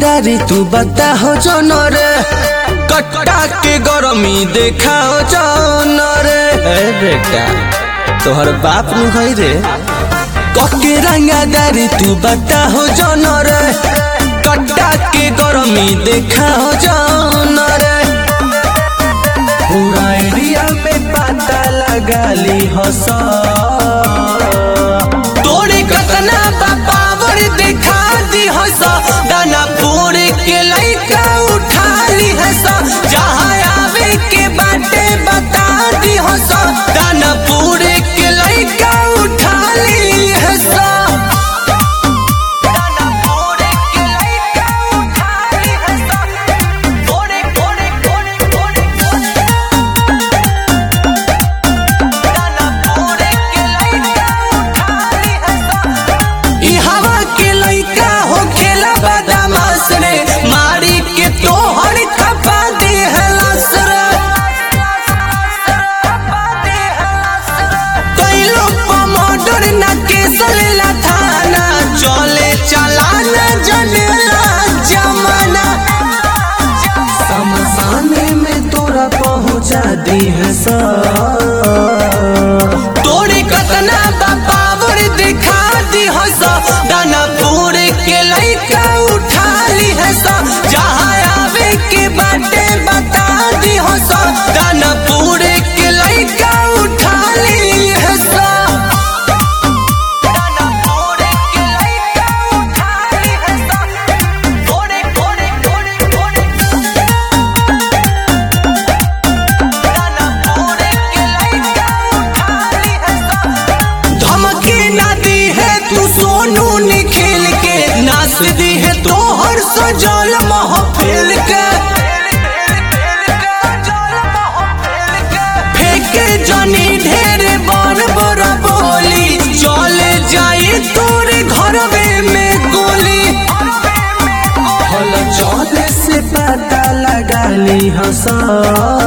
रंगदारी तू बता हो जौन रे, कट्टा के गरमी देखा हो जौन रे। ए बेटा तोहर बाप नु है रे, कके रंगदारी तू बता हो जौन रे, कट्टा के गरमी देखा हो जौन रे। पूरा एरिया में पता लगा ली हस, तोरे कतना पावर दिखा दी हस, दानापुर के लइका उठा ली हस, जहाँ आवे के बाटे बता दी हस, दानापुर के लइका उठा ली हस। दी है तोरे कतना पावर दिखा दी हस, दानापुर के लइका उठा ली हस, जहाँ आवे के बाटे बता दी हस, दानापुर के लइका उठा ली हस। तू सोनू निखिल के नाच दी है तोहर सजल महफिल के, फेंके जानी ढेर बड़ बड़ बोली, चले जाई तोरे घर में गोली। हल चले से पता लगा ली हस,